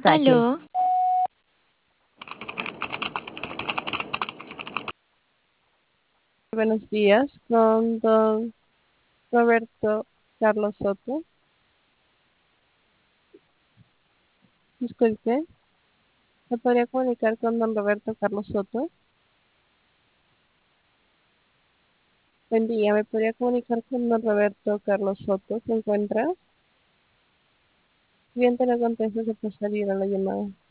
Aló, Buenos días, con don Roberto Carlos Soto. Disculpe, ¿me podría comunicar con don Roberto Carlos Soto? Buen día, ¿me podría comunicar con don Roberto Carlos Soto? ¿Se encuentra? Bien, te lo contesto, se puede salir a la llamada.